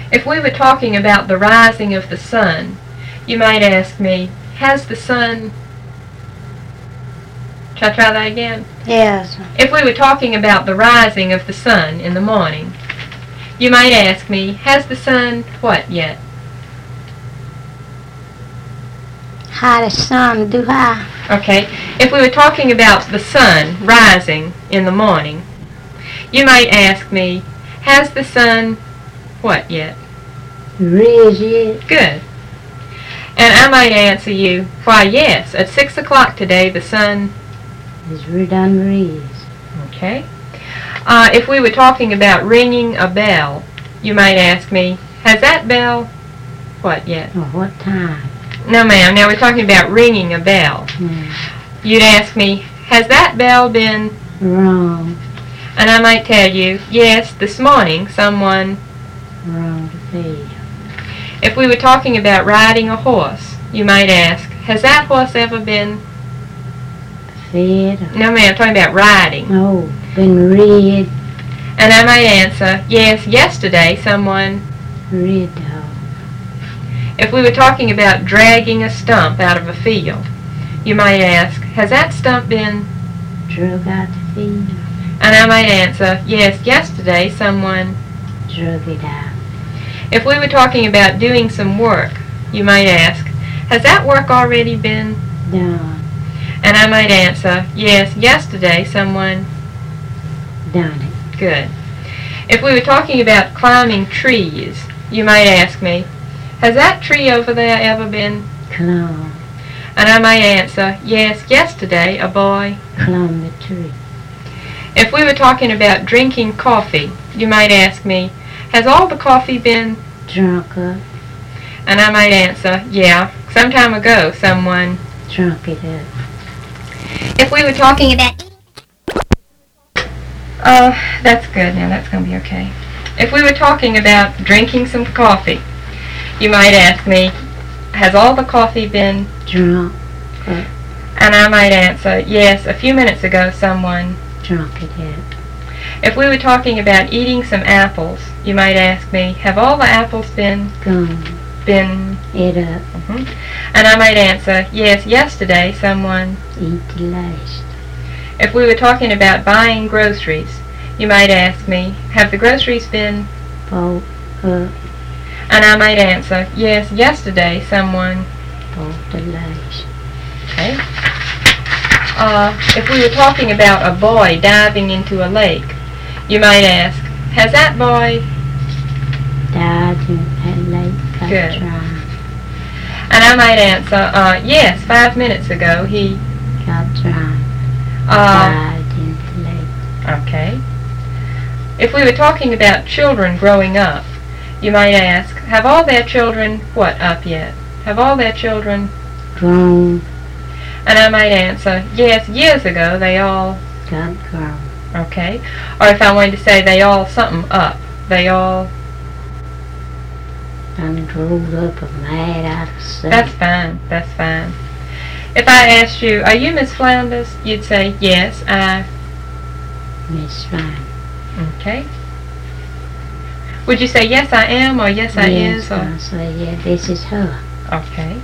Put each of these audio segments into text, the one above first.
If we were talking about the rising of the sun, you might ask me, has the sun... Shall I try that again? Yes. If we were talking about the rising of the sun in the morning, you might ask me, has the sun what yet? How the sun do I? Okay. If we were talking about the sun rising in the morning, you might ask me, has the sun what yet? Rise yet? Good. And I might answer you, why yes, at 6 o'clock today the sun... Is done rise. Okay. If we were talking about ringing a bell, you might ask me, has that bell what yet? Or what time? No, ma'am. Now we're talking about ringing a bell. You'd ask me, has that bell been... Wrong. And I might tell you, yes, this morning someone... Wrong to bell. If we were talking about riding a horse, you might ask, has that horse ever been... Fed? No, ma'am, I'm talking about riding. Oh, been read. And I might answer, yes, yesterday someone... Read dog. If we were talking about dragging a stump out of a field, you might ask, has that stump been... Drug out the field. And I might answer, yes, yesterday someone... Drug it out. If we were talking about doing some work, you might ask, has that work already been... Done. And I might answer, yes, yesterday someone... Done it. Good. If we were talking about climbing trees, you might ask me, has that tree over there ever been... Climb. And I might answer, yes, yesterday a boy... Climb the tree. If we were talking about drinking coffee, you might ask me, has all the coffee been... Drunk up. And I might answer, yeah, some time ago someone... Drunk it up. If we were talking about... that's good now, that's going to be okay. If we were talking about drinking some coffee, you might ask me, has all the coffee been... Drunk up. And I might answer, yes, a few minutes ago someone... Drunk it up. If we were talking about eating some apples, you might ask me, have all the apples been... Gone. Been... It up. And I might answer, yes, yesterday someone... Eat the last. If we were talking about buying groceries, you might ask me, have the groceries been... Bought up. And I might answer, yes, yesterday someone... Bought the last. Okay. If we were talking about a boy diving into a lake, you might ask, has that boy... Died in that lake. Got Good. dry. And I might answer, yes, 5 minutes ago he... Got dry. Uh, Died in the lake. okay. If we were talking about children growing up, you might ask, have all their children what up yet? Have all their children... Grown. And I might answer, yes, years ago they all... Got grown. Okay. Or if I wanted to say they all something up, they all... Done growed up and mad out of sight. That's fine, that's fine. If I asked you, are you Miss Flounders? You'd say, yes, I... Miss Fine. Okay. Would you say, yes, I am, or yes, I Yes, is, or... I say, yeah, this is her. Okay.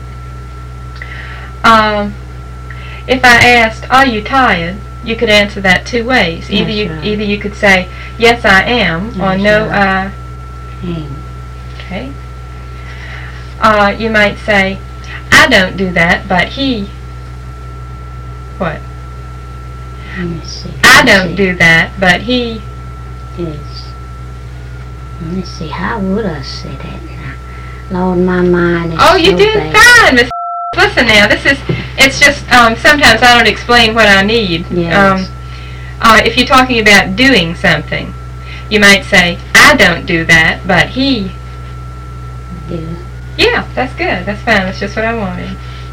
If I asked, are you tired? You could answer that two ways. Either That's either right. you could say, yes, I am, or That's no, right. I... Okay. You might say, I don't do that, but he... What? Let me see. I don't do that, but he... Yes. Let me see. How would I say that now? Lord, my mind is Oh, so you did bad. fine, Miss. Listen now, it's just, sometimes I don't explain what I need. Yes. If you're talking about doing something, you might say, I don't do that, but he... Do. Yeah, that's good. That's fine. That's just what I wanted.